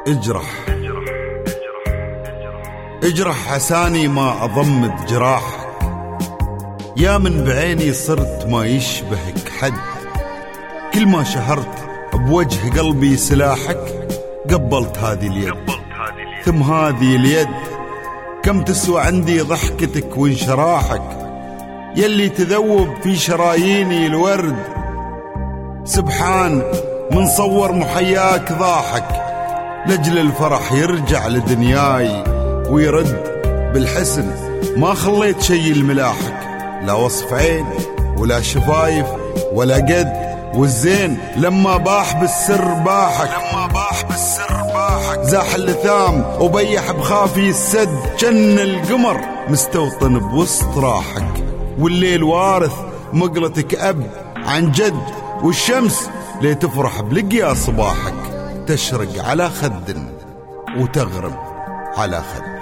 اجرح عساني ما أضمد جراحك، يا من بعيني صرت ما يشبهك حد. كل ما شهرت بوجه قلبي سلاحك، قبلت هذه اليد ثم هذه اليد. كم تسوى عندي ضحكتك وانشراحك، يلي تذوب في شراييني الورد. سبحان من صور محياك ضاحك، لجل الفرح يرجع لدنياي ويرد. بالحسن ما خليت شي الملاحك، لا وصف عين ولا شفايف ولا قد. والزين لما باح بالسر باحك، زاح اللثام وبيح بخافي السد. جن القمر مستوطن بوسط راحك، والليل وارث مقلتك أب عن جد. والشمس لتفرح بلقيا صباحك، تشرق على خد وتغرب على خد.